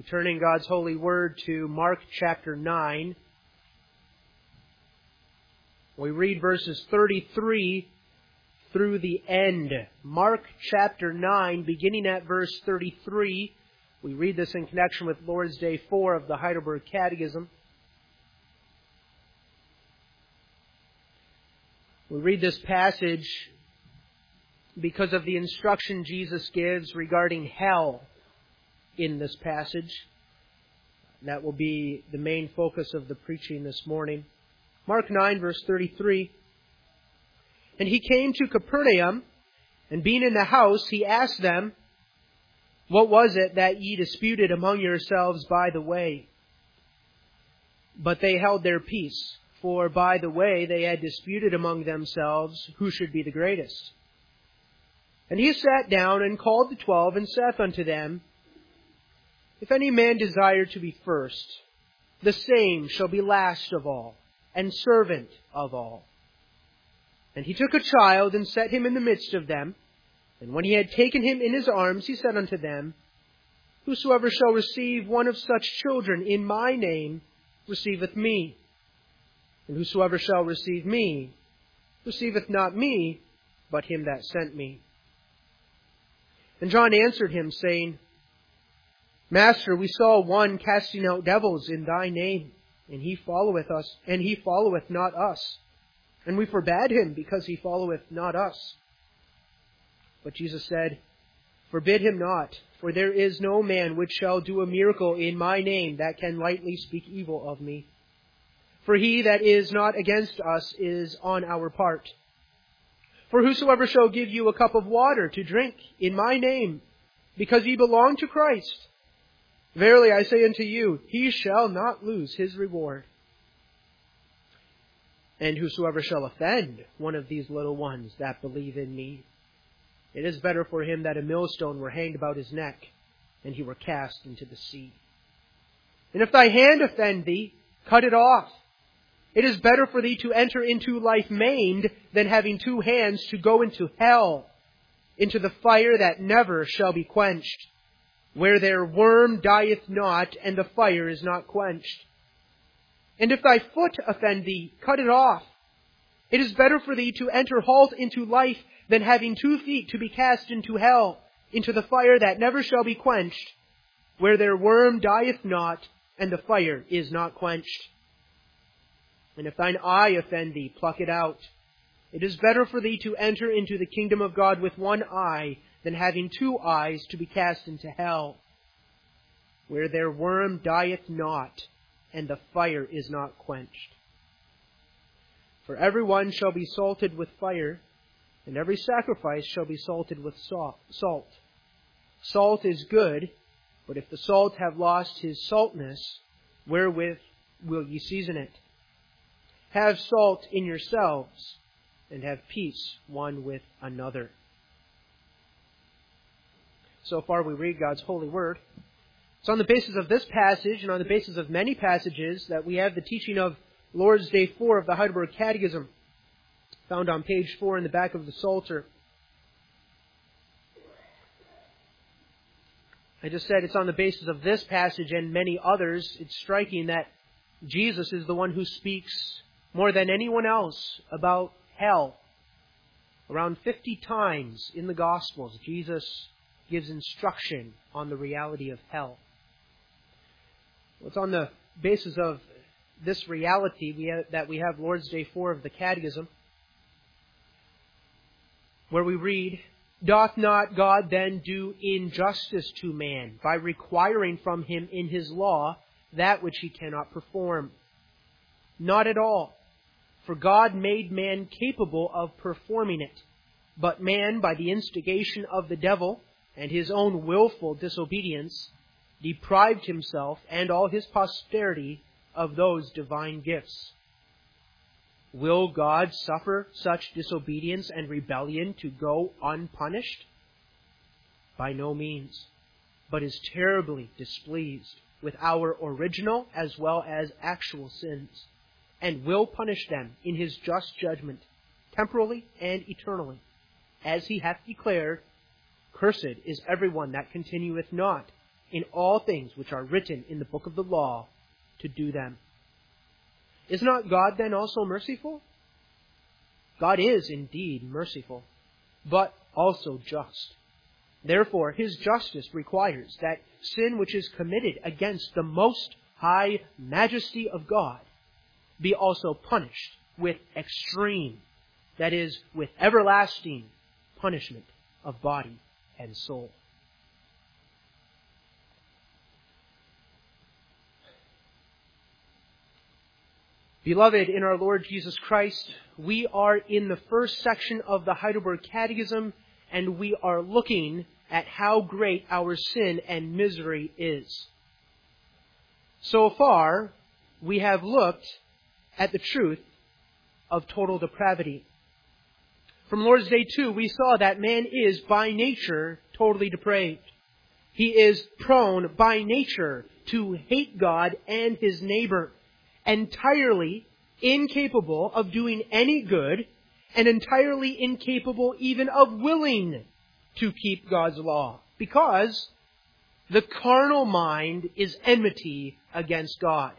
We turn in God's holy word to Mark chapter 9. We read verses 33 through the end. Mark chapter 9, beginning at verse 33. We read this in connection with Lord's Day 4 of the Heidelberg Catechism. We read this passage because of the instruction Jesus gives regarding hell in this passage. That will be the main focus of the preaching this morning. Mark 9, verse 33. And he came to Capernaum, and being in the house, he asked them, What was it that ye disputed among yourselves by the way? But they held their peace, for by the way they had disputed among themselves who should be the greatest. And he sat down and called the 12, and saith unto them, If any man desire to be first, the same shall be last of all, and servant of all. And he took a child, and set him in the midst of them. And when he had taken him in his arms, he said unto them, Whosoever shall receive one of such children in my name receiveth me. And whosoever shall receive me receiveth not me, but him that sent me. And John answered him, saying, Master, we saw one casting out devils in thy name, and he followeth us, and he followeth not us. And we forbade him, because he followeth not us. But Jesus said, Forbid him not, for there is no man which shall do a miracle in my name that can lightly speak evil of me. For he that is not against us is on our part. For whosoever shall give you a cup of water to drink in my name, because ye belong to Christ, verily I say unto you, he shall not lose his reward. And whosoever shall offend one of these little ones that believe in me, it is better for him that a millstone were hanged about his neck, and he were cast into the sea. And if thy hand offend thee, cut it off. It is better for thee to enter into life maimed than having two hands to go into hell, into the fire that never shall be quenched, where their worm dieth not, and the fire is not quenched. And if thy foot offend thee, cut it off. It is better for thee to enter halt into life than having 2 feet to be cast into hell, into the fire that never shall be quenched, where their worm dieth not, and the fire is not quenched. And if thine eye offend thee, pluck it out. It is better for thee to enter into the kingdom of God with one eye than having 2 eyes to be cast into hell, where their worm dieth not, and the fire is not quenched. For every one shall be salted with fire, and every sacrifice shall be salted with salt. Salt is good, but if the salt have lost his saltness, wherewith will ye season it? Have salt in yourselves, and have peace one with another. So far we read God's holy word. It's on the basis of this passage, and on the basis of many passages, that we have the teaching of Lord's Day 4 of the Heidelberg Catechism, found on page 4 in the back of the Psalter. I just said it's on the basis of this passage and many others. It's striking that Jesus is the one who speaks more than anyone else about hell. Around 50 times in the Gospels, Jesus gives instruction on the reality of hell. Well, it's on the basis of this reality that we have Lord's Day 4 of the Catechism, where we read, Doth not God then do injustice to man by requiring from him in his law that which he cannot perform? Not at all. For God made man capable of performing it. But man, by the instigation of the devil and his own willful disobedience, deprived himself and all his posterity of those divine gifts. Will God suffer such disobedience and rebellion to go unpunished? By no means, but is terribly displeased with our original as well as actual sins, and will punish them in his just judgment, temporally and eternally, as he hath declared, Cursed is everyone that continueth not in all things which are written in the book of the law to do them. Is not God then also merciful? God is indeed merciful, but also just. Therefore, His justice requires that sin which is committed against the most high majesty of God be also punished with extreme, that is, with everlasting punishment of body and soul. Beloved in our Lord Jesus Christ, we are in the first section of the Heidelberg Catechism, and we are looking at how great our sin and misery is. So far, we have looked at the truth of total depravity. From Lord's Day 2, we saw that man is by nature totally depraved. He is prone by nature to hate God and his neighbor, entirely incapable of doing any good, and entirely incapable even of willing to keep God's law, because the carnal mind is enmity against God.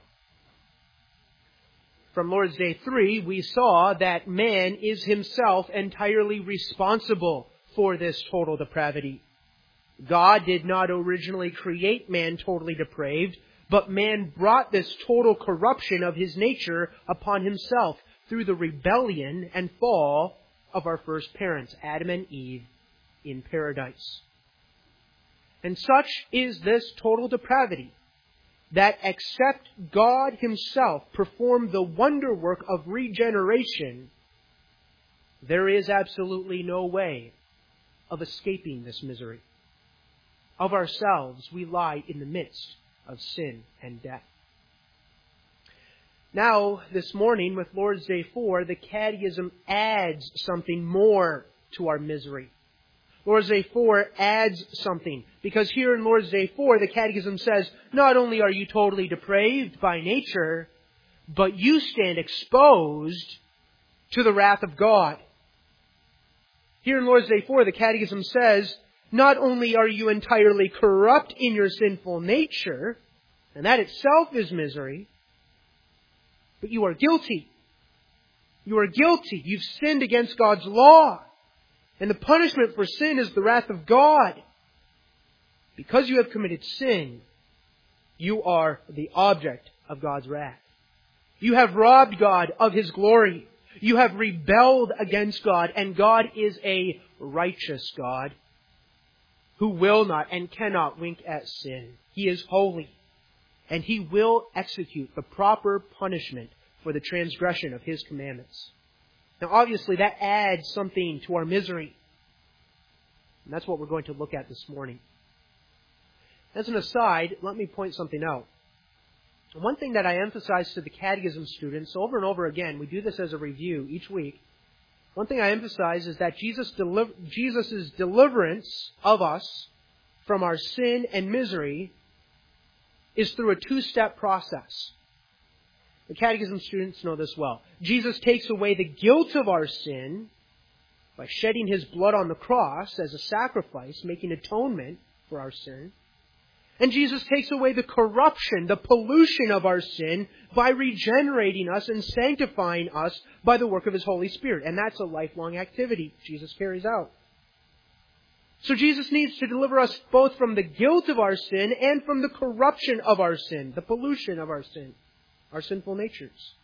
From Lord's Day 3, we saw that man is himself entirely responsible for this total depravity. God did not originally create man totally depraved, but man brought this total corruption of his nature upon himself through the rebellion and fall of our first parents, Adam and Eve, in paradise. And such is this total depravity, that except God Himself perform the wonder work of regeneration, there is absolutely no way of escaping this misery. Of ourselves, we lie in the midst of sin and death. Now, this morning, with Lord's Day 4, the Catechism adds something more to our misery. Lord's Day 4 adds something, because here in Lord's Day 4, the Catechism says, not only are you totally depraved by nature, but you stand exposed to the wrath of God. Here in Lord's Day 4, the Catechism says, not only are you entirely corrupt in your sinful nature, and that itself is misery, but you are guilty. You are guilty. You've sinned against God's law. And the punishment for sin is the wrath of God. Because you have committed sin, you are the object of God's wrath. You have robbed God of His glory. You have rebelled against God, and God is a righteous God who will not and cannot wink at sin. He is holy, and He will execute the proper punishment for the transgression of His commandments. Now, obviously, that adds something to our misery. And that's what we're going to look at this morning. As an aside, let me point something out. One thing that I emphasize to the Catechism students over and over again, we do this as a review each week. One thing I emphasize is that Jesus' deliverance of us from our sin and misery is through a two-step process. The Catechism students know this well. Jesus takes away the guilt of our sin by shedding His blood on the cross as a sacrifice, making atonement for our sin. And Jesus takes away the corruption, the pollution of our sin by regenerating us and sanctifying us by the work of His Holy Spirit. And that's a lifelong activity Jesus carries out. So Jesus needs to deliver us both from the guilt of our sin and from the corruption of our sin, the pollution of our sin, our sinful natures.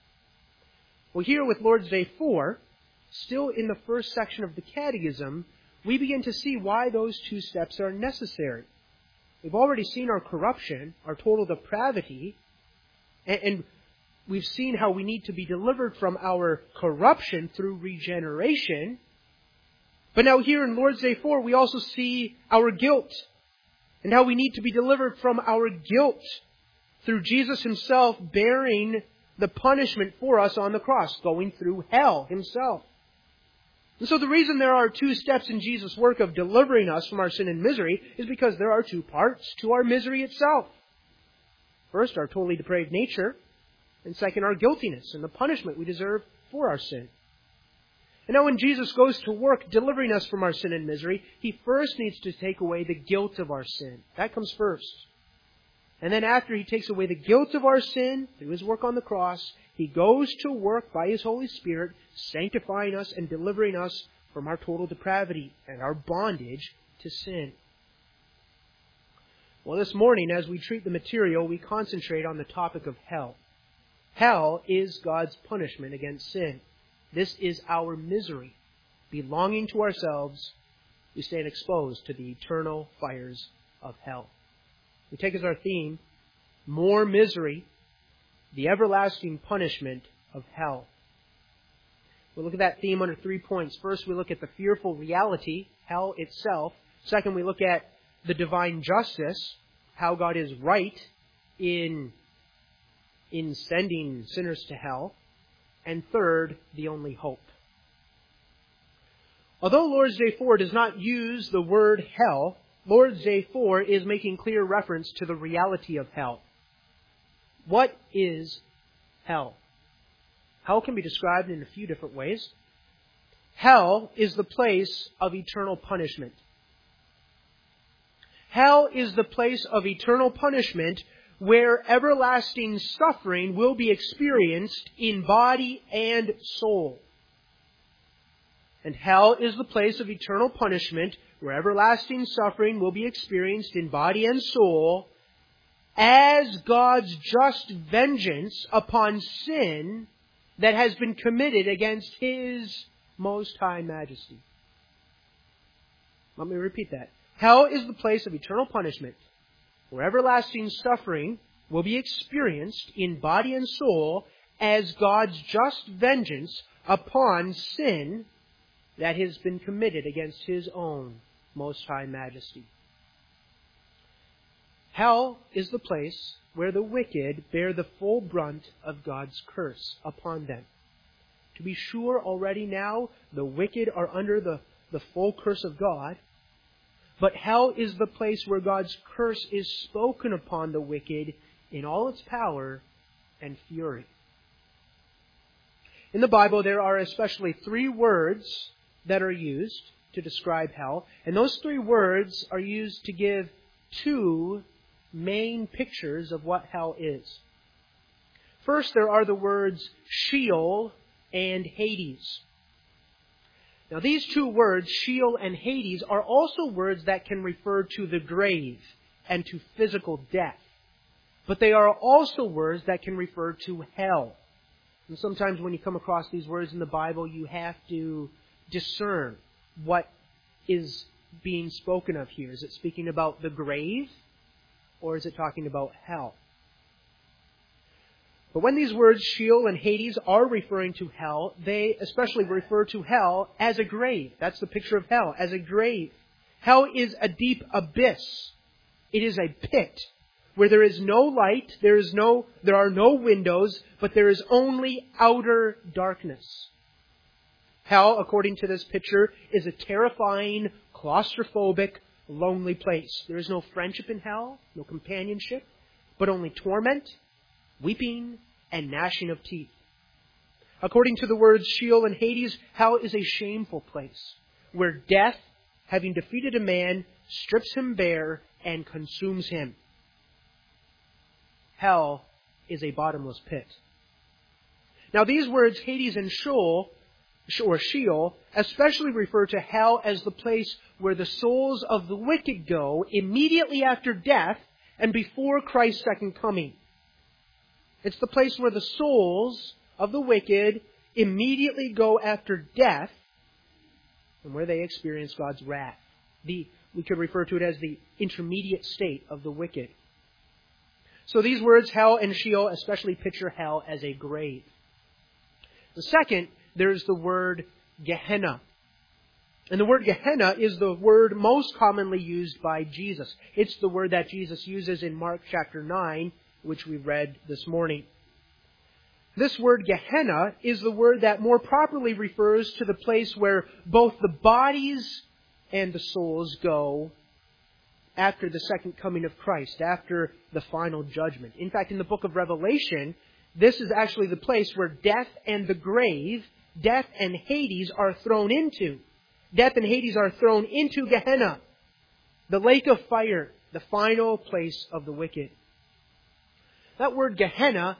Well, here with Lord's Day 4, still in the first section of the Catechism, we begin to see why those two steps are necessary. We've already seen our corruption, our total depravity, and we've seen how we need to be delivered from our corruption through regeneration. But now here in Lord's Day 4, we also see our guilt and how we need to be delivered from our guilt through Jesus Himself bearing the punishment for us on the cross, going through hell Himself. And so the reason there are two steps in Jesus' work of delivering us from our sin and misery is because there are two parts to our misery itself. First, our totally depraved nature, and second, our guiltiness and the punishment we deserve for our sin. And now when Jesus goes to work delivering us from our sin and misery, He first needs to take away the guilt of our sin. That comes first. And then after He takes away the guilt of our sin through His work on the cross, He goes to work by His Holy Spirit, sanctifying us and delivering us from our total depravity and our bondage to sin. Well, this morning, as we treat the material, we concentrate on the topic of hell. Hell is God's punishment against sin. This is our misery. Belonging to ourselves, we stand exposed to the eternal fires of hell. We take as our theme, more misery, the everlasting punishment of hell. We'll look at that theme under 3 points. First, we look at the fearful reality, hell itself. Second, we look at the divine justice, how God is right in sending sinners to hell. And third, the only hope. Although Lord's Day 4 does not use the word hell, Lord's Day 4 is making clear reference to the reality of hell. What is hell? Hell can be described in a few different ways. Hell is the place of eternal punishment. Hell is the place of eternal punishment where everlasting suffering will be experienced in body and soul. And hell is the place of eternal punishment where everlasting suffering will be experienced in body and soul as God's just vengeance upon sin that has been committed against His Most High Majesty. Let me repeat that. Hell is the place of eternal punishment where everlasting suffering will be experienced in body and soul as God's just vengeance upon sin that has been committed against His own Most High Majesty. Hell is the place where the wicked bear the full brunt of God's curse upon them. To be sure, already now, the wicked are under the full curse of God. But hell is the place where God's curse is spoken upon the wicked in all its power and fury. In the Bible, there are especially 3 words that are used to describe hell. And those 3 words are used to give 2 main pictures of what hell is. First, there are the words Sheol and Hades. Now, these 2 words, Sheol and Hades, are also words that can refer to the grave and to physical death. But they are also words that can refer to hell. And sometimes when you come across these words in the Bible, you have to discern what is being spoken of here. Is it speaking about the grave, or is it talking about hell? But when these words, Sheol and Hades, are referring to hell, they especially refer to hell as a grave. That's the picture of hell, as a grave. Hell is a deep abyss. It is a pit where there is no light, there are no windows, but there is only outer darkness. Hell, according to this picture, is a terrifying, claustrophobic, lonely place. There is no friendship in hell, no companionship, but only torment, weeping, and gnashing of teeth. According to the words Sheol and Hades, hell is a shameful place where death, having defeated a man, strips him bare and consumes him. Hell is a bottomless pit. Now, these words, Hades and Sheol, especially refer to hell as the place where the souls of the wicked go immediately after death and before Christ's second coming. It's the place where the souls of the wicked immediately go after death and where they experience God's wrath. We could refer to it as the intermediate state of the wicked. So these words, hell and Sheol, especially picture hell as a grave. The second, there's the word Gehenna. And the word Gehenna is the word most commonly used by Jesus. It's the word that Jesus uses in Mark chapter 9, which we read this morning. This word Gehenna is the word that more properly refers to the place where both the bodies and the souls go after the second coming of Christ, after the final judgment. In fact, in the book of Revelation, this is actually the place where death and the grave death and Hades are thrown into. Death and Hades are thrown into Gehenna, the lake of fire, the final place of the wicked. That word Gehenna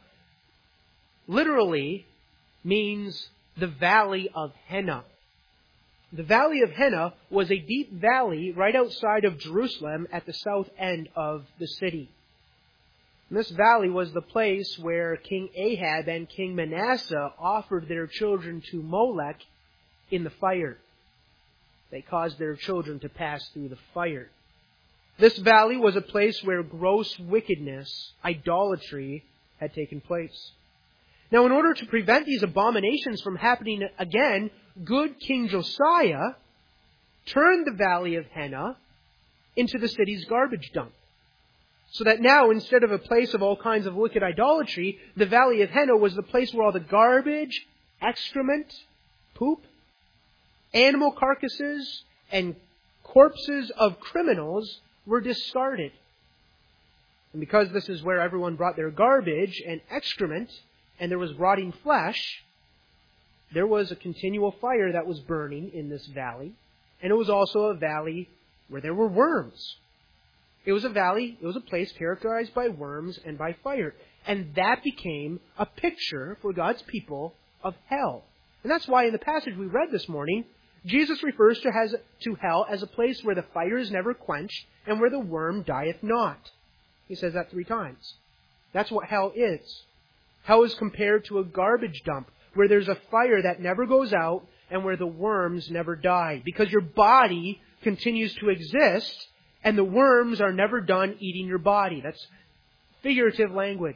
literally means the valley of Henna. The valley of Henna was a deep valley right outside of Jerusalem at the south end of the city. And this valley was the place where King Ahab and King Manasseh offered their children to Molech in the fire. They caused their children to pass through the fire. This valley was a place where gross wickedness, idolatry, had taken place. Now, in order to prevent these abominations from happening again, good King Josiah turned the valley of Henna into the city's garbage dump. So that now, instead of a place of all kinds of wicked idolatry, the valley of Henna was the place where all the garbage, excrement, poop, animal carcasses, and corpses of criminals were discarded. And because this is where everyone brought their garbage and excrement, and there was rotting flesh, there was a continual fire that was burning in this valley. And it was also a valley where there were worms. It was a valley, it was a place characterized by worms and by fire. And that became a picture for God's people of hell. And that's why in the passage we read this morning, Jesus refers to hell as a place where the fire is never quenched and where the worm dieth not. He says that 3 times. That's what hell is. Hell is compared to a garbage dump where there's a fire that never goes out and where the worms never die. Because your body continues to exist and the worms are never done eating your body. That's figurative language.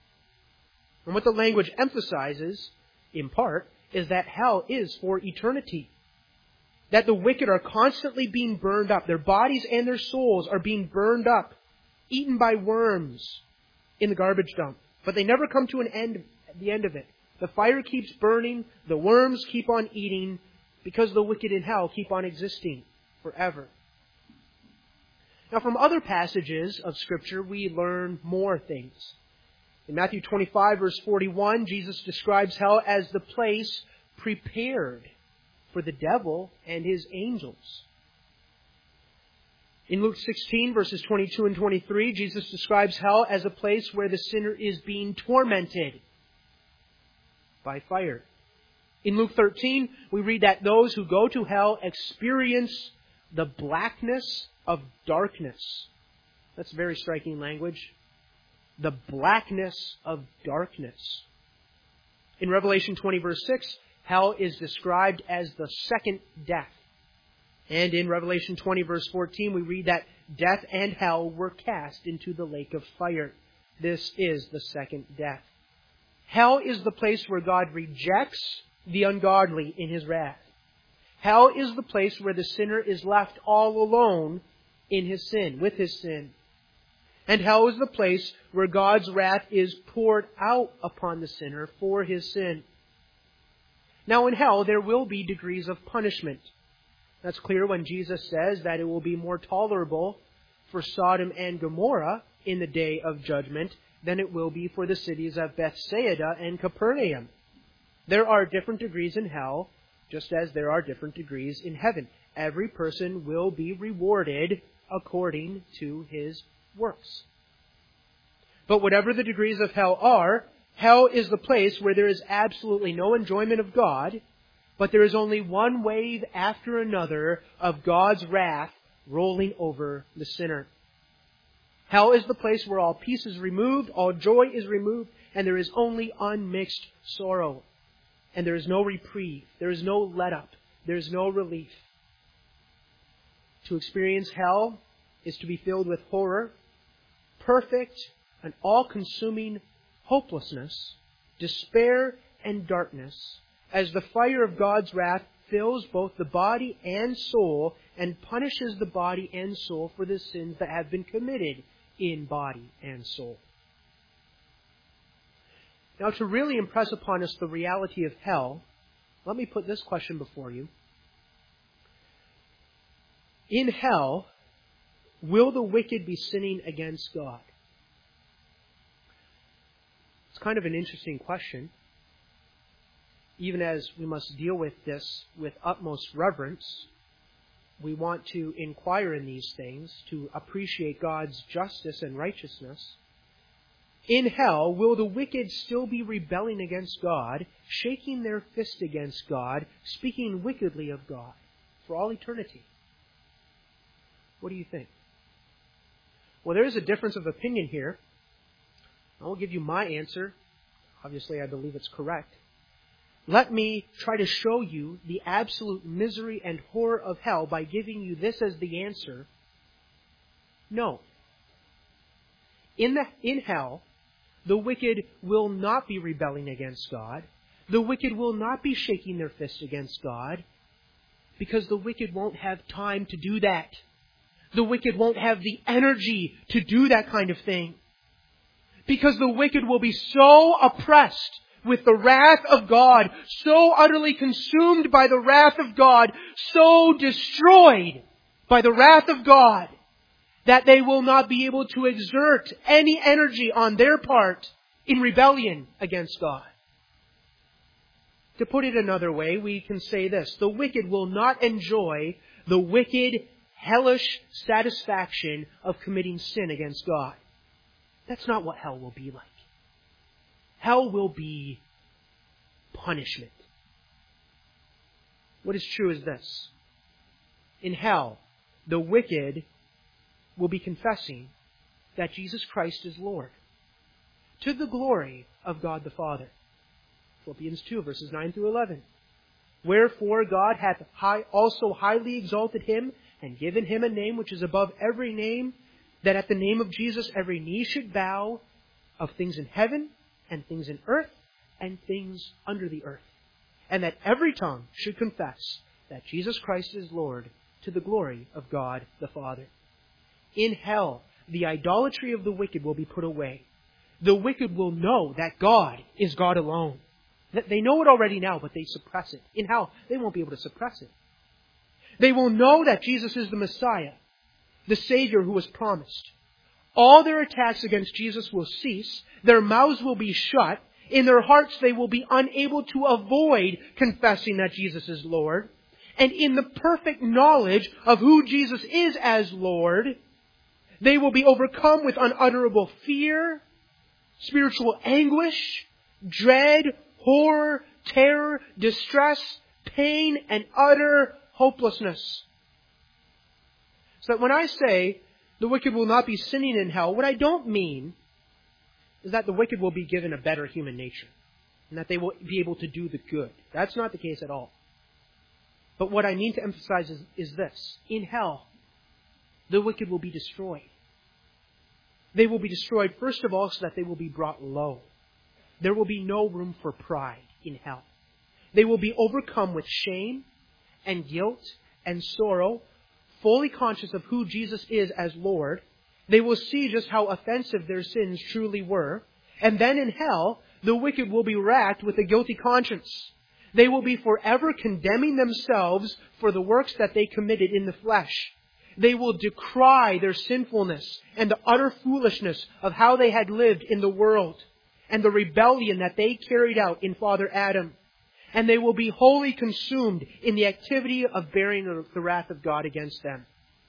And what the language emphasizes, in part, is that hell is for eternity. That the wicked are constantly being burned up. Their bodies and their souls are being burned up, eaten by worms in the garbage dump. But they never come to an end at the end of it. The fire keeps burning, the worms keep on eating, because the wicked in hell keep on existing forever. Now, from other passages of Scripture, we learn more things. In Matthew 25, verse 41, Jesus describes hell as the place prepared for the devil and his angels. In Luke 16, verses 22 and 23, Jesus describes hell as a place where the sinner is being tormented by fire. In Luke 13, we read that those who go to hell experience the blackness of darkness. That's very striking language. The blackness of darkness. In Revelation 20, verse 6, hell is described as the second death. And in Revelation 20, verse 14, we read that death and hell were cast into the lake of fire. This is the second death. Hell is the place where God rejects the ungodly in His wrath. Hell is the place where the sinner is left all alone in his sin, with his sin. And hell is the place where God's wrath is poured out upon the sinner for his sin. Now in hell there will be degrees of punishment. That's clear when Jesus says that it will be more tolerable for Sodom and Gomorrah in the day of judgment than it will be for the cities of Bethsaida and Capernaum. There are different degrees in hell, just as there are different degrees in heaven. Every person will be rewarded according to his works. But whatever the degrees of hell are, hell is the place where there is absolutely no enjoyment of God, but there is only one wave after another of God's wrath rolling over the sinner. Hell is the place where all peace is removed, all joy is removed, and there is only unmixed sorrow. And there is no reprieve, there is no let-up, there is no relief. To experience hell is to be filled with horror, perfect and all-consuming hopelessness, despair, and darkness, as the fire of God's wrath fills both the body and soul and punishes the body and soul for the sins that have been committed in body and soul. Now, to really impress upon us the reality of hell, let me put this question before you. In hell, will the wicked be sinning against God? It's kind of an interesting question. even as we must deal with this with utmost reverence, we want to inquire in these things to appreciate God's justice and righteousness. In hell, will the wicked still be rebelling against God, shaking their fist against God, speaking wickedly of God for all eternity? What do you think? Well, there is a difference of opinion here. I will give you my answer. Obviously, I believe it's correct. Let me try to show you the absolute misery and horror of hell by giving you this as the answer. No. In hell, the wicked will not be rebelling against God. The wicked will not be shaking their fist against God, because the wicked won't have time to do that. The wicked won't have the energy to do that kind of thing, because the wicked will be so oppressed with the wrath of God, so utterly consumed by the wrath of God, so destroyed by the wrath of God, that they will not be able to exert any energy on their part in rebellion against God. To put it another way, we can say this: the wicked will not enjoy the wicked, hellish satisfaction of committing sin against God. That's not what hell will be like. Hell will be punishment. What is true is this: in hell, the wicked will be confessing that Jesus Christ is Lord, to the glory of God the Father. Philippians 2, verses 9 through 11. Wherefore God hath also highly exalted him, and given him a name which is above every name, that at the name of Jesus every knee should bow, of things in heaven, and things in earth, and things under the earth, and that every tongue should confess that Jesus Christ is Lord, to the glory of God the Father. In hell, the idolatry of the wicked will be put away. The wicked will know that God is God alone. They know it already now, but they suppress it. In hell, they won't be able to suppress it. They will know that Jesus is the Messiah, the Savior who was promised. All their attacks against Jesus will cease. Their mouths will be shut. In their hearts, they will be unable to avoid confessing that Jesus is Lord. And in the perfect knowledge of who Jesus is as Lord, they will be overcome with unutterable fear, spiritual anguish, dread, horror, terror, distress, pain, and utter hopelessness. So that when I say the wicked will not be sinning in hell, what I don't mean is that the wicked will be given a better human nature and that they will be able to do the good. That's not the case at all. But what I mean to emphasize is this: in hell, the wicked will be destroyed. They will be destroyed, first of all, so that they will be brought low. There will be no room for pride in hell. They will be overcome with shame and guilt and sorrow, fully conscious of who Jesus is as Lord. They will see just how offensive their sins truly were. And then in hell, the wicked will be racked with a guilty conscience. They will be forever condemning themselves for the works that they committed in the flesh. They will decry their sinfulness and the utter foolishness of how they had lived in the world and the rebellion that they carried out in Father Adam. And they will be wholly consumed in the activity of bearing the wrath of God against them.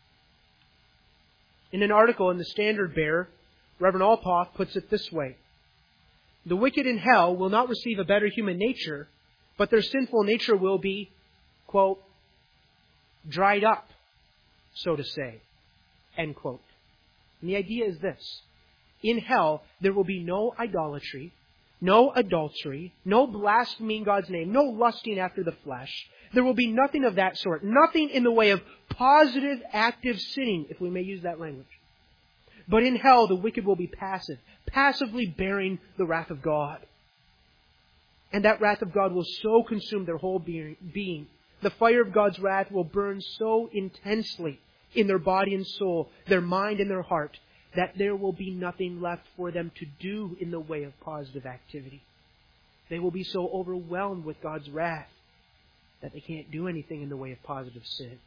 In an article in the Standard Bearer, Reverend Alpoff puts it this way: the wicked in hell will not receive a better human nature, but their sinful nature will be, quote, dried up, so to say, end quote. And the idea is this: in hell, there will be no idolatry, no adultery, no blaspheming God's name, no lusting after the flesh. There will be nothing of that sort. Nothing in the way of positive, active sinning, if we may use that language. But in hell, the wicked will be passive, passively bearing the wrath of God. And that wrath of God will so consume their whole being. The fire of God's wrath will burn so intensely in their body and soul, their mind and their heart, that there will be nothing left for them to do in the way of positive activity. They will be so overwhelmed with God's wrath that they can't do anything in the way of positive sin.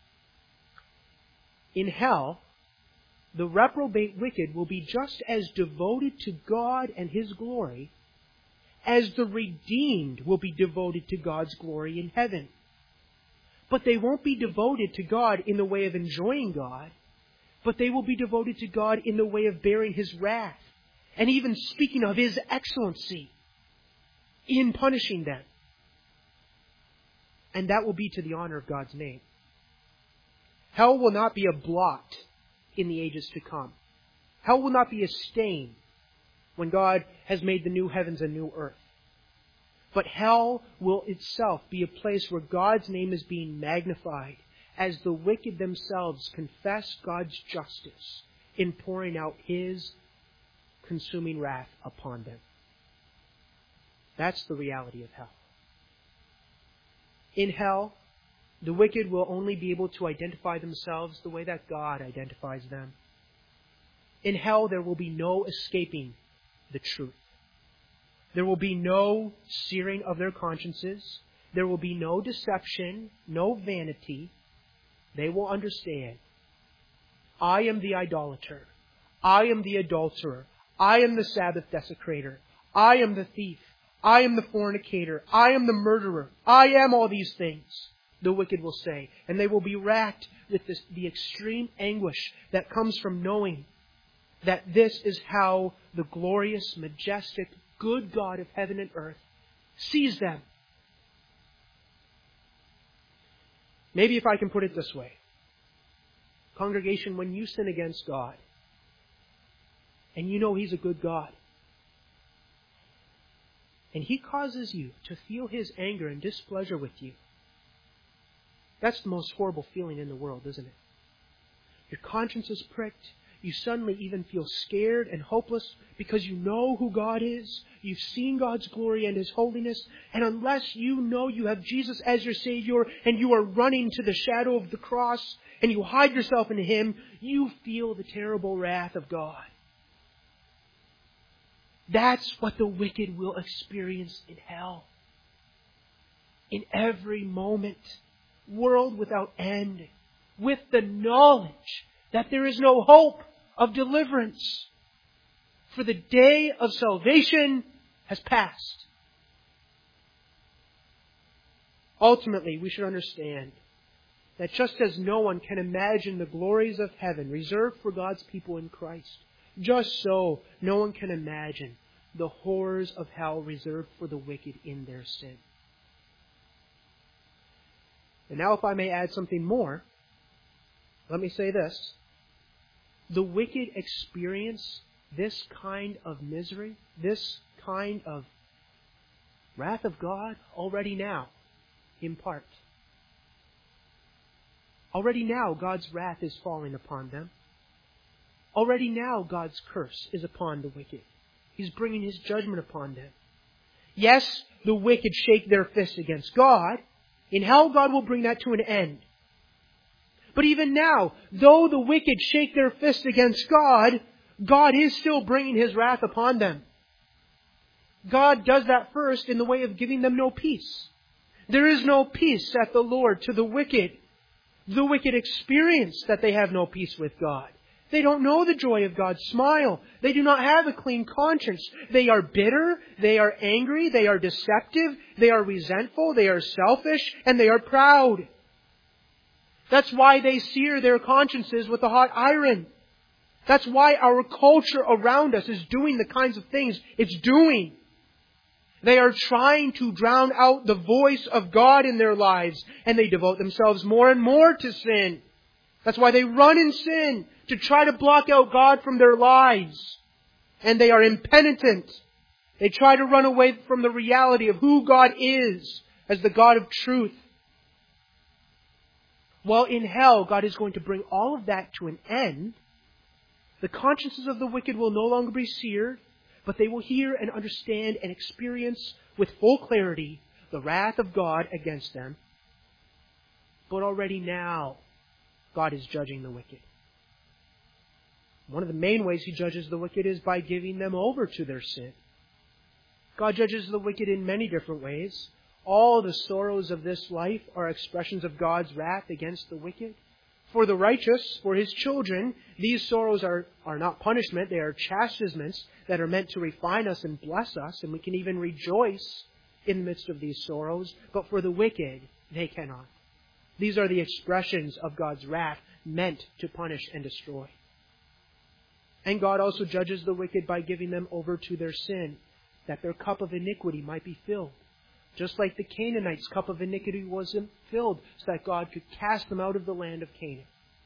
In hell, the reprobate wicked will be just as devoted to God and His glory as the redeemed will be devoted to God's glory in heaven. But they won't be devoted to God in the way of enjoying God, but they will be devoted to God in the way of bearing His wrath, and even speaking of His excellency in punishing them. And that will be to the honor of God's name. Hell will not be a blot in the ages to come. Hell will not be a stain when God has made the new heavens and new earth. But hell will itself be a place where God's name is being magnified as the wicked themselves confess God's justice in pouring out His consuming wrath upon them. That's the reality of hell. In hell, the wicked will only be able to identify themselves the way that God identifies them. In hell, there will be no escaping the truth. There will be no searing of their consciences. There will be no deception, no vanity. They will understand, I am the idolater. I am the adulterer. I am the Sabbath desecrator. I am the thief. I am the fornicator. I am the murderer. I am all these things, the wicked will say. And they will be racked with the extreme anguish that comes from knowing that this is how the glorious, majestic, good God of heaven and earth sees them. Maybe if I can put it this way. Congregation, when you sin against God, and you know He's a good God, and He causes you to feel His anger and displeasure with you, that's the most horrible feeling in the world, isn't it? Your conscience is pricked. You suddenly even feel scared and hopeless because you know who God is. You've seen God's glory and His holiness. And unless you know you have Jesus as your Savior and you are running to the shadow of the cross and you hide yourself in Him, you feel the terrible wrath of God. That's what the wicked will experience in hell. In every moment. World without end. With the knowledge that there is no hope of deliverance. For the day of salvation has passed. Ultimately, we should understand that just as no one can imagine the glories of heaven reserved for God's people in Christ, just so no one can imagine the horrors of hell reserved for the wicked in their sin. And now if I may add something more, let me say this. The wicked experience this kind of misery, this kind of wrath of God already now, in part. Already now, God's wrath is falling upon them. Already now, God's curse is upon the wicked. He's bringing His judgment upon them. Yes, the wicked shake their fists against God. In hell, God will bring that to an end. But even now, though the wicked shake their fists against God, God is still bringing His wrath upon them. God does that first in the way of giving them no peace. There is no peace, saith the Lord, to the wicked. The wicked experience that they have no peace with God. They don't know the joy of God's smile. They do not have a clean conscience. They are bitter, they are angry, they are deceptive, they are resentful, they are selfish, and they are proud. That's why they sear their consciences with a hot iron. That's why our culture around us is doing the kinds of things it's doing. They are trying to drown out the voice of God in their lives, and they devote themselves more and more to sin. That's why they run in sin, to try to block out God from their lives. And they are impenitent. They try to run away from the reality of who God is as the God of truth. While in hell, God is going to bring all of that to an end. The consciences of the wicked will no longer be seared, but they will hear and understand and experience with full clarity the wrath of God against them. But already now, God is judging the wicked. One of the main ways He judges the wicked is by giving them over to their sin. God judges the wicked in many different ways. All the sorrows of this life are expressions of God's wrath against the wicked. For the righteous, for His children, these sorrows are not punishment. They are chastisements that are meant to refine us and bless us, and we can even rejoice in the midst of these sorrows. But for the wicked, they cannot. These are the expressions of God's wrath meant to punish and destroy. And God also judges the wicked by giving them over to their sin, that their cup of iniquity might be filled. Just like the Canaanites' cup of iniquity wasn't filled, so that God could cast them out of the land of Canaan.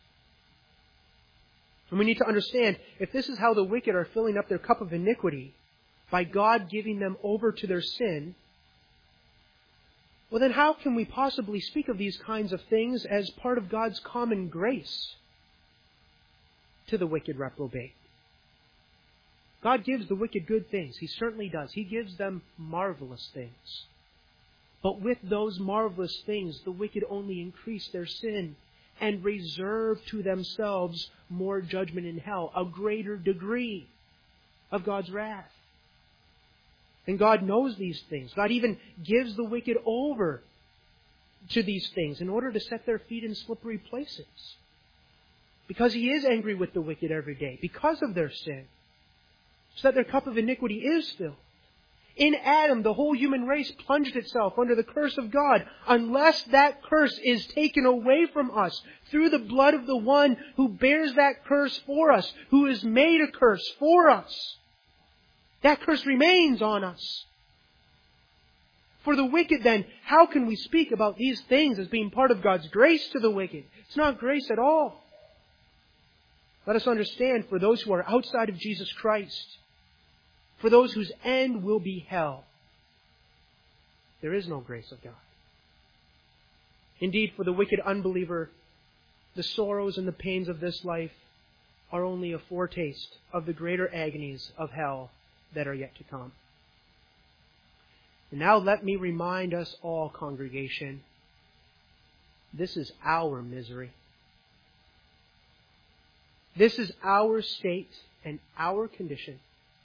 And we need to understand, if this is how the wicked are filling up their cup of iniquity, by God giving them over to their sin, well then how can we possibly speak of these kinds of things as part of God's common grace to the wicked reprobate? God gives the wicked good things. He certainly does. He gives them marvelous things. But with those marvelous things, the wicked only increase their sin and reserve to themselves more judgment in hell, a greater degree of God's wrath. And God knows these things. God even gives the wicked over to these things in order to set their feet in slippery places. Because He is angry with the wicked every day because of their sin, so that their cup of iniquity is filled. In Adam, the whole human race plunged itself under the curse of God. Unless that curse is taken away from us through the blood of the one who bears that curse for us, who is made a curse for us, that curse remains on us. For the wicked then, how can we speak about these things as being part of God's grace to the wicked? It's not grace at all. Let us understand, for those who are outside of Jesus Christ, for those whose end will be hell, there is no grace of God. Indeed, for the wicked unbeliever, the sorrows and the pains of this life are only a foretaste of the greater agonies of hell that are yet to come. And now let me remind us all, congregation, this is our misery. This is our state and our condition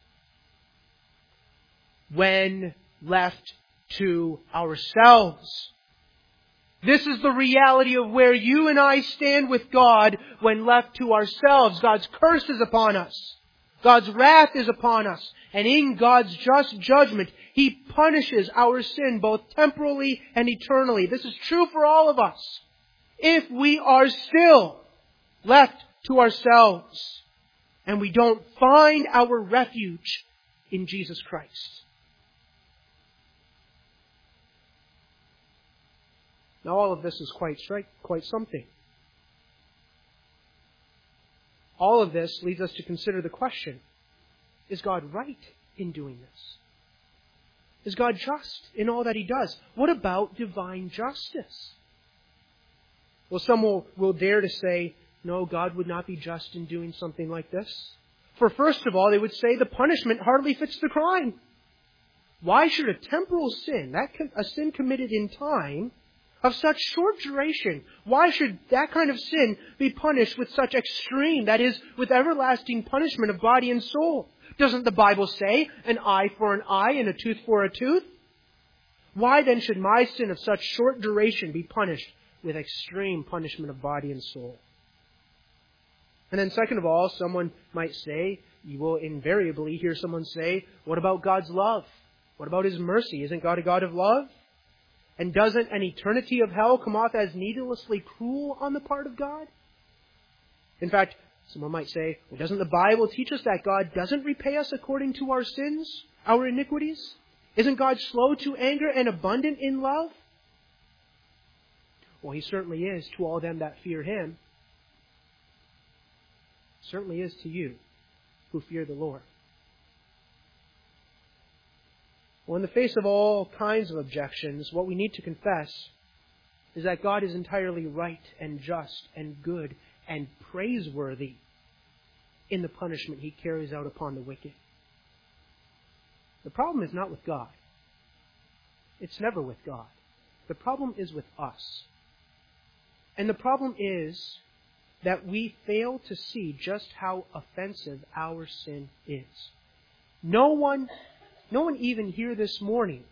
when left to ourselves. This is the reality of where you and I stand with God when left to ourselves. God's curse is upon us. God's wrath is upon us. And in God's just judgment, He punishes our sin both temporally and eternally. This is true for all of us. If we are still left to ourselves and we don't find our refuge in Jesus Christ. Now all of this is quite something. All of this leads us to consider the question, is God right in doing this? Is God just in all that He does? What about divine justice? Well, some will dare to say, no, God would not be just in doing something like this. For first of all, they would say the punishment hardly fits the crime. Why should a temporal sin, a sin committed in time, of such short duration, why should that kind of sin be punished with such extreme, that is, with everlasting punishment of body and soul? Doesn't the Bible say, an eye for an eye and a tooth for a tooth? Why then should my sin of such short duration be punished with extreme punishment of body and soul? And then second of all, someone might say, you will invariably hear someone say, what about God's love? What about His mercy? Isn't God a God of love? And doesn't an eternity of hell come off as needlessly cruel on the part of God? In fact, someone might say, well, doesn't the Bible teach us that God doesn't repay us according to our sins, our iniquities? Isn't God slow to anger and abundant in love? Well, He certainly is to all them that fear Him. Certainly is to you who fear the Lord. Well, in the face of all kinds of objections, what we need to confess is that God is entirely right and just and good and praiseworthy in the punishment He carries out upon the wicked. The problem is not with God. It's never with God. The problem is with us. And the problem is that we fail to see just how offensive our sin is. No one even here this morning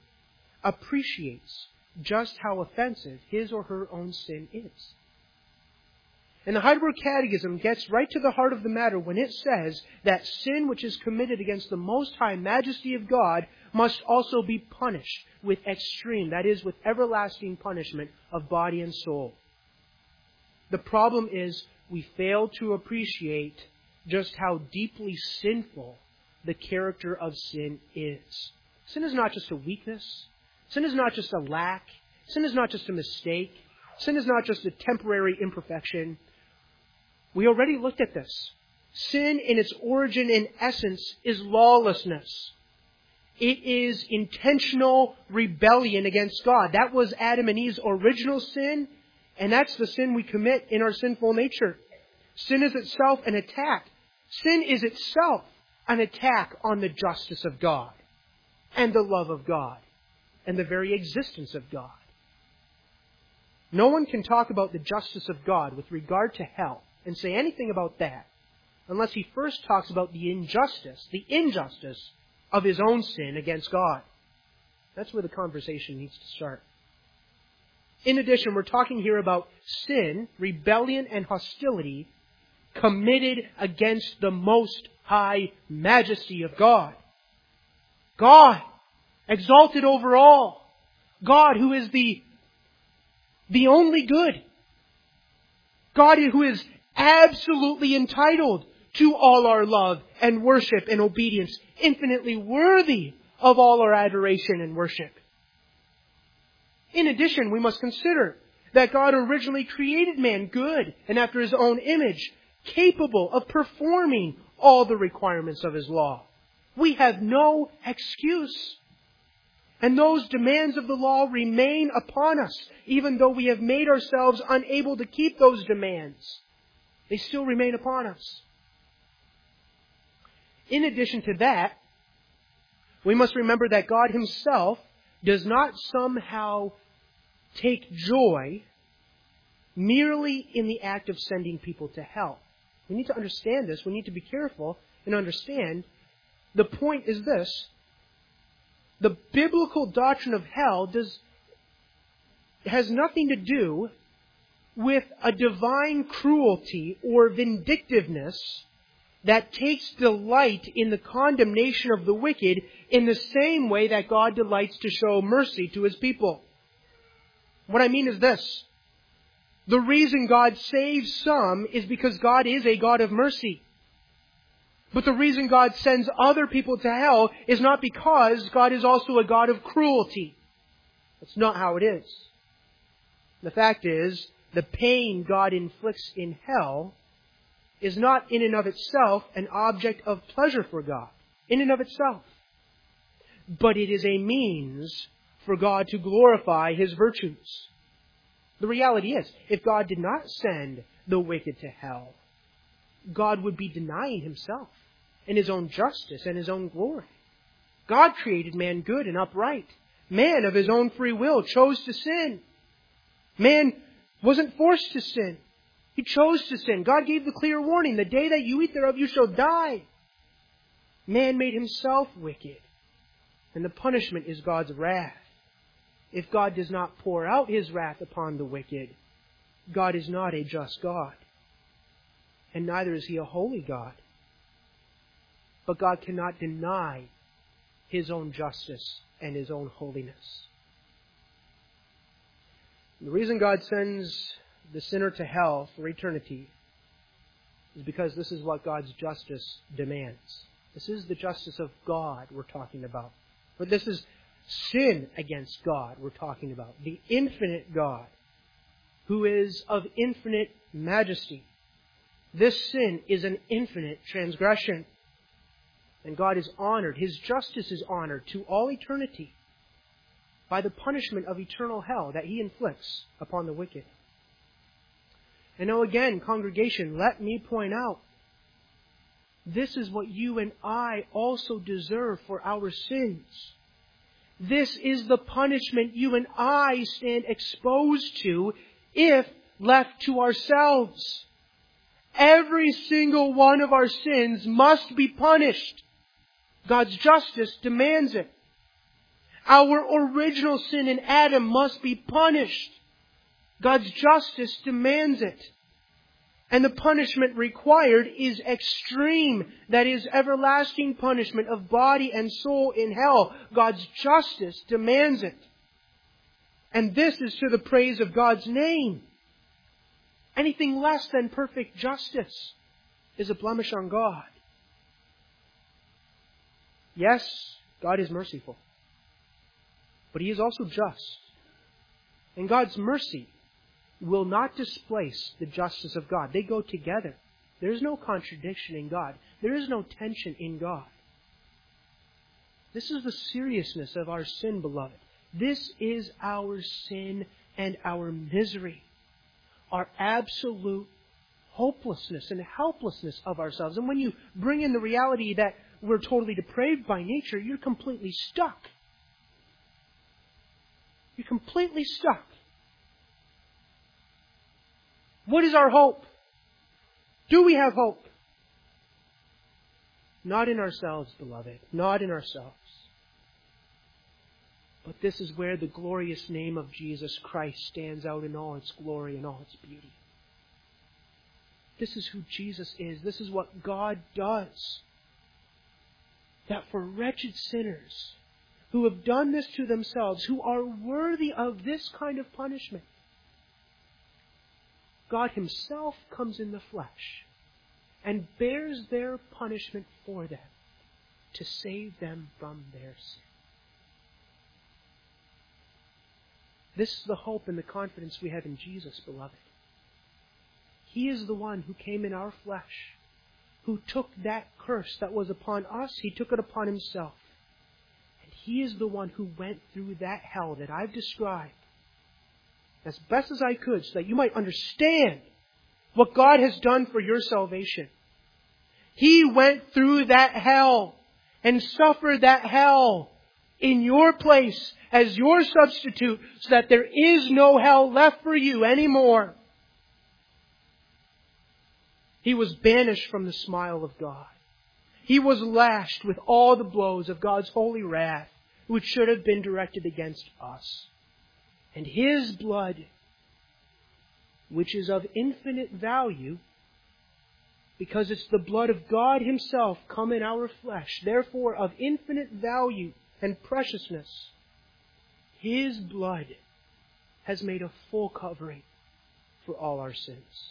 appreciates just how offensive his or her own sin is. And the Heidelberg Catechism gets right to the heart of the matter when it says that sin which is committed against the Most High Majesty of God must also be punished with extreme, that is, with everlasting punishment of body and soul. The problem is we fail to appreciate just how deeply sinful the character of sin is. Sin is not just a weakness. Sin is not just a lack. Sin is not just a mistake. Sin is not just a temporary imperfection. We already looked at this. Sin in its origin and essence is lawlessness. It is intentional rebellion against God. That was Adam and Eve's original sin, and that's the sin we commit in our sinful nature. Sin is itself an attack. Sin is itself an attack on the justice of God and the love of God and the very existence of God. No one can talk about the justice of God with regard to hell and say anything about that unless he first talks about the injustice of his own sin against God. That's where the conversation needs to start. In addition, we're talking here about sin, rebellion, and hostility committed against the Most High Majesty of God. God, exalted over all. God who is the only good. God who is absolutely entitled to all our love and worship and obedience, infinitely worthy of all our adoration and worship. In addition, we must consider that God originally created man good and after His own image, capable of performing all the requirements of His law. We have no excuse. And those demands of the law remain upon us, even though we have made ourselves unable to keep those demands. They still remain upon us. In addition to that, we must remember that God Himself does not somehow take joy merely in the act of sending people to hell. We need to understand this. We need to be careful and understand. The point is this. The biblical doctrine of hell has nothing to do with a divine cruelty or vindictiveness that takes delight in the condemnation of the wicked in the same way that God delights to show mercy to His people. What I mean is this. The reason God saves some is because God is a God of mercy. But the reason God sends other people to hell is not because God is also a God of cruelty. That's not how it is. The fact is, the pain God inflicts in hell is not in and of itself an object of pleasure for God, in and of itself. But it is a means for God to glorify His virtues. The reality is, if God did not send the wicked to hell, God would be denying Himself and His own justice and His own glory. God created man good and upright. Man of his own free will chose to sin. Man wasn't forced to sin. He chose to sin. God gave the clear warning, the day that you eat thereof you shall die. Man made himself wicked. And the punishment is God's wrath. If God does not pour out His wrath upon the wicked, God is not a just God. And neither is He a holy God. But God cannot deny His own justice and His own holiness. The reason God sends the sinner to hell for eternity is because this is what God's justice demands. This is the justice of God we're talking about. But this is sin against God we're talking about. The infinite God, who is of infinite majesty. This sin is an infinite transgression. And God is honored. His justice is honored to all eternity by the punishment of eternal hell that He inflicts upon the wicked. And now again, congregation, let me point out, this is what you and I also deserve for our sins. This is the punishment you and I stand exposed to if left to ourselves. Every single one of our sins must be punished. God's justice demands it. Our original sin in Adam must be punished. God's justice demands it. And the punishment required is extreme. That is everlasting punishment of body and soul in hell. God's justice demands it. And this is to the praise of God's name. Anything less than perfect justice is a blemish on God. Yes, God is merciful. But He is also just. And God's mercy will not displace the justice of God. They go together. There is no contradiction in God. There is no tension in God. This is the seriousness of our sin, beloved. This is our sin and our misery. Our absolute hopelessness and helplessness of ourselves. And when you bring in the reality that we're totally depraved by nature, you're completely stuck. You're completely stuck. What is our hope? Do we have hope? Not in ourselves, beloved. Not in ourselves. But this is where the glorious name of Jesus Christ stands out in all its glory and all its beauty. This is who Jesus is. This is what God does. That for wretched sinners who have done this to themselves, who are worthy of this kind of punishment, God Himself comes in the flesh and bears their punishment for them to save them from their sin. This is the hope and the confidence we have in Jesus, beloved. He is the one who came in our flesh, who took that curse that was upon us. He took it upon Himself. And He is the one who went through that hell that I've described as best as I could, so that you might understand what God has done for your salvation. He went through that hell and suffered that hell in your place as your substitute, so that there is no hell left for you anymore. He was banished from the smile of God. He was lashed with all the blows of God's holy wrath, which should have been directed against us. And His blood, which is of infinite value, because it's the blood of God Himself come in our flesh, therefore of infinite value and preciousness, His blood has made a full covering for all our sins.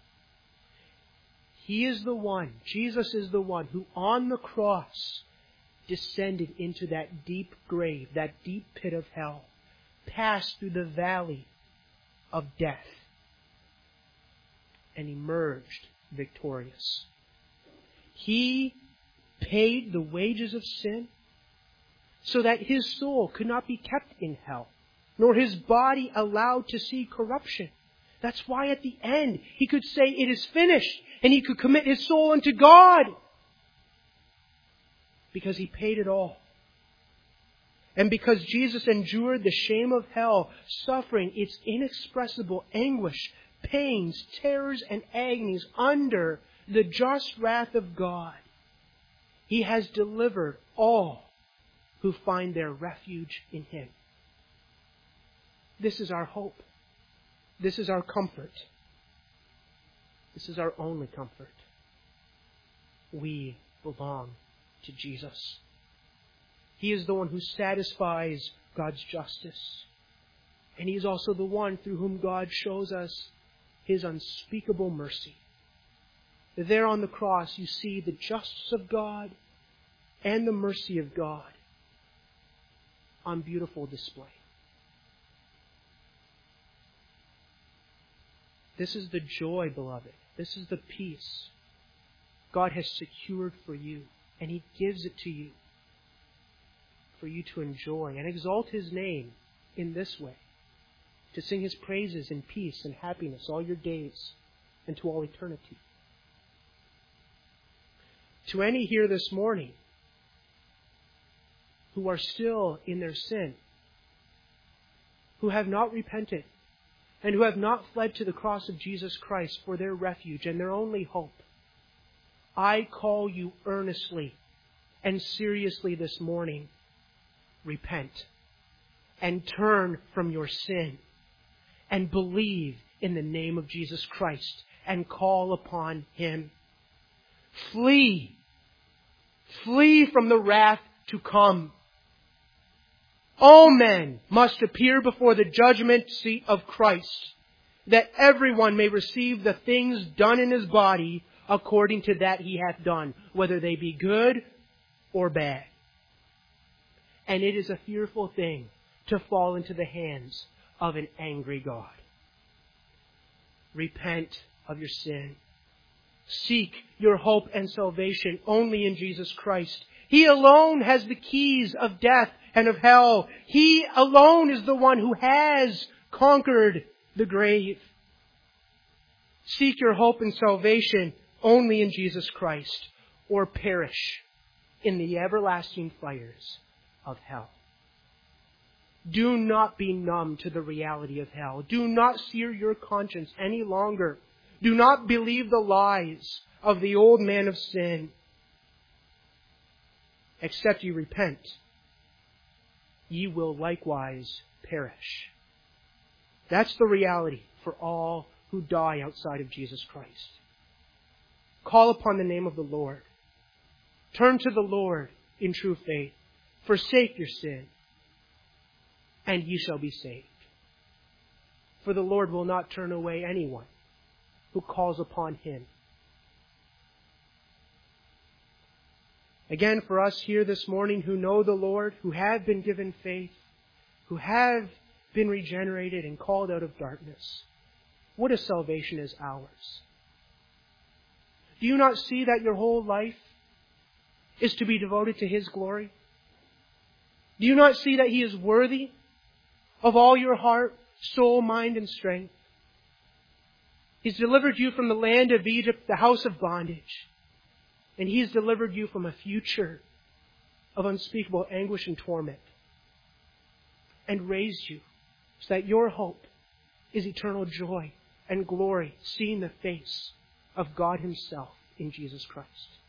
He is the one, Jesus is the one who on the cross descended into that deep grave, that deep pit of hell, passed through the valley of death, and emerged victorious. He paid the wages of sin so that His soul could not be kept in hell, nor His body allowed to see corruption. That's why at the end He could say, "It is finished," and He could commit His soul unto God, because He paid it all. And because Jesus endured the shame of hell, suffering its inexpressible anguish, pains, terrors, and agonies under the just wrath of God, He has delivered all who find their refuge in Him. This is our hope. This is our comfort. This is our only comfort. We belong to Jesus. He is the one who satisfies God's justice. And He is also the one through whom God shows us His unspeakable mercy. There on the cross you see the justice of God and the mercy of God on beautiful display. This is the joy, beloved. This is the peace God has secured for you, and He gives it to you for you to enjoy and exalt His name in this way, to sing His praises in peace and happiness all your days and to all eternity. To any here this morning who are still in their sin, who have not repented, and who have not fled to the cross of Jesus Christ for their refuge and their only hope, I call you earnestly and seriously this morning, repent and turn from your sin and believe in the name of Jesus Christ and call upon Him. Flee. Flee from the wrath to come. All men must appear before the judgment seat of Christ, that everyone may receive the things done in his body according to that he hath done, whether they be good or bad. And it is a fearful thing to fall into the hands of an angry God. Repent of your sin. Seek your hope and salvation only in Jesus Christ. He alone has the keys of death and of hell. He alone is the one who has conquered the grave. Seek your hope and salvation only in Jesus Christ, or perish in the everlasting fires of hell. Do not be numb to the reality of hell. Do not sear your conscience any longer. Do not believe the lies of the old man of sin. Except you repent, ye will likewise perish. That's the reality for all who die outside of Jesus Christ. Call upon the name of the Lord. Turn to the Lord in true faith. Forsake your sin, and ye shall be saved. For the Lord will not turn away anyone who calls upon Him. Again, for us here this morning who know the Lord, who have been given faith, who have been regenerated and called out of darkness, what a salvation is ours. Do you not see that your whole life is to be devoted to His glory? Do you not see that He is worthy of all your heart, soul, mind, and strength? He's delivered you from the land of Egypt, the house of bondage. And He has delivered you from a future of unspeakable anguish and torment. And raised you so that your hope is eternal joy and glory, seeing the face of God Himself in Jesus Christ.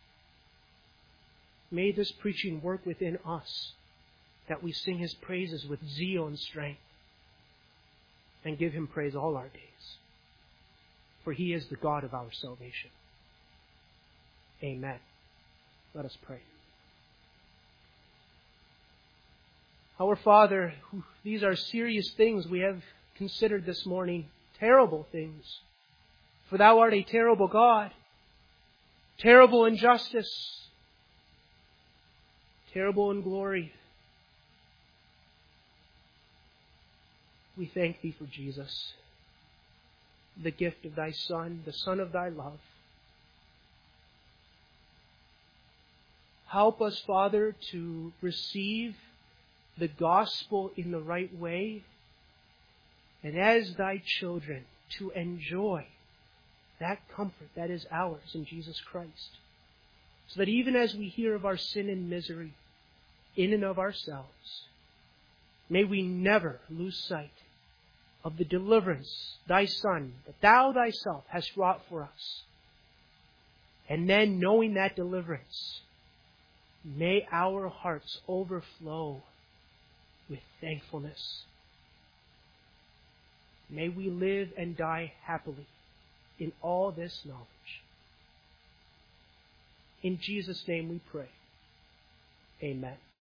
May this preaching work within us, that we sing His praises with zeal and strength, and give Him praise all our days. For He is the God of our salvation. Amen. Let us pray. Our Father, these are serious things we have considered this morning. Terrible things. For Thou art a terrible God. Terrible in justice. Terrible in glory. We thank Thee for Jesus, the gift of Thy Son, the Son of Thy love. Help us, Father, to receive the gospel in the right way, and as Thy children, to enjoy that comfort that is ours in Jesus Christ. So that even as we hear of our sin and misery in and of ourselves, may we never lose sight of the deliverance Thy Son, that Thou Thyself hast wrought for us. And then, knowing that deliverance, may our hearts overflow with thankfulness. May we live and die happily in all this knowledge. In Jesus' name we pray. Amen.